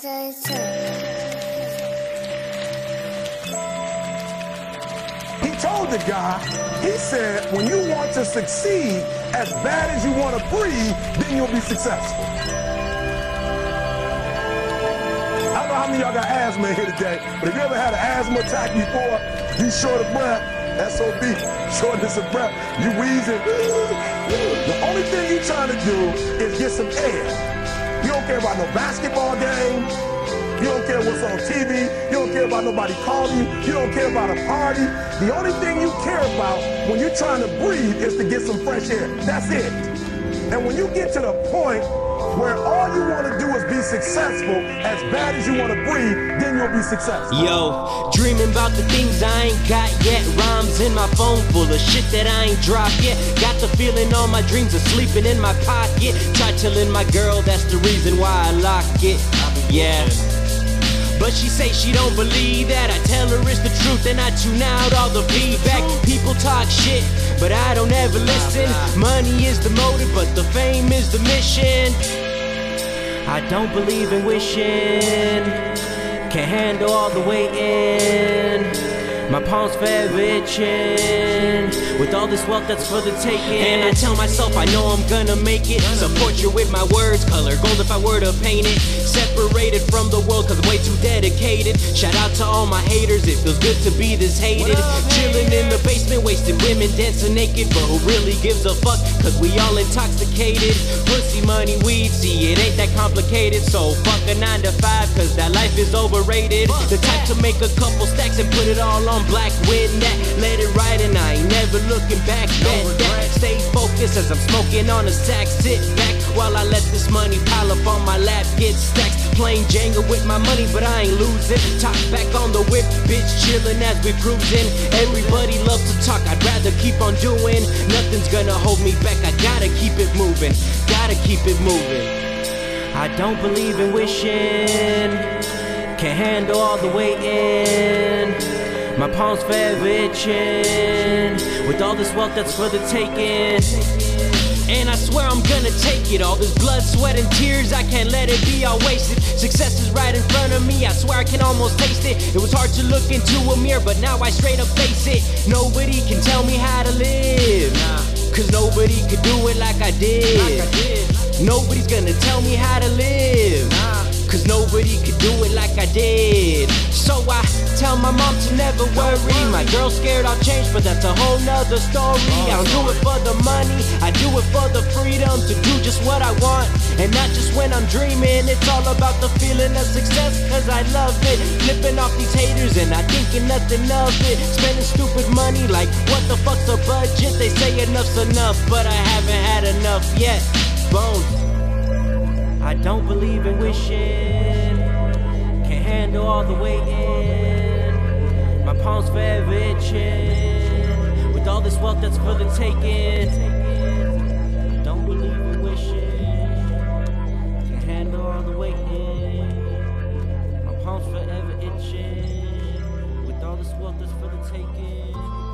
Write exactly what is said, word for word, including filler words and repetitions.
He told the guy, he said, when you want to succeed as bad as you want to breathe, then you'll be successful. I don't know how many of y'all got asthma in here today, but if you ever had an asthma attack before, you short of breath, S O B, shortness of breath, you wheezing. The only thing you're trying to do is get some air. You don't care about no basketball game. You don't care what's on T V. You don't care about nobody calling you. You don't care about a party. The only thing you care about when you're trying to breathe is to get some fresh air. That's it. And when you get to the point where all you want to do is be successful, as bad as you want to breathe, then you'll be successful. Yo, dreaming about the things I ain't got yet. Rhymes in my phone full of shit that I ain't dropped yet. Got the feeling all my dreams are sleeping in my pocket. Try telling my girl that's the reason why I lock it. Yeah. But she say she don't believe that. I tell her it's the truth and I tune out all the feedback. People talk shit, but I don't ever listen. Money is the motive, but the fame is the mission. I don't believe in wishing. Can't handle all the waiting. My palms forever itching. With all this wealth that's for the taking. And I tell myself I know I'm gonna make it. Support you with my words, color gold if I were to paint it. Separated from the world cause I'm way too dedicated. Shout out to all my haters, it feels good to be this hated. Chilling in the basement, wasting women dancing naked. But who really gives a fuck, cause we all intoxicated. Pussy, money, weed, see it ain't that complicated. So fuck a nine to five cause that life is overrated. The type to make a couple stacks and put it all on black with that. Let it ride and I ain't never looking back. Bet that, stay focused as I'm smoking on a sack. Sit back while I let this money pile up on my lap. Get stacks, playing Jenga with my money, but I ain't losing. Top back on the whip, bitch, chilling as we cruising. Everybody loves to talk, I'd rather keep on doing. Nothing's gonna hold me back, I gotta keep it moving. Gotta keep it moving. I don't believe in wishing. Can't handle all the waiting. My palms forever itching. With all this wealth that's for the taking. And I swear I'm gonna take it. All this blood, sweat, and tears, I can't let it be all wasted. Success is right in front of me, I swear I can almost taste it. It was hard to look into a mirror, but now I straight up face it. Nobody can tell me how to live, cause nobody could do it like I did. Nobody's gonna tell me how to live, cause nobody could do it like I did. So I tell my mom to never worry. My girl's scared I'll change, but that's a whole nother story. I don't do it for the money, I do it for the freedom to do just what I want, and not just when I'm dreaming. It's all about the feeling of success, cause I love it. Flipping off these haters and not thinking nothing of it. Spending stupid money like what the fuck's a budget? They say enough's enough, but I haven't had enough yet. Bones. I don't believe in wishing. Can't handle all the waiting. My palms forever itching. With all this wealth that's for the taking. I don't believe in wishing. Can't handle all the waiting. My palms forever itching. With all this wealth that's for the taking.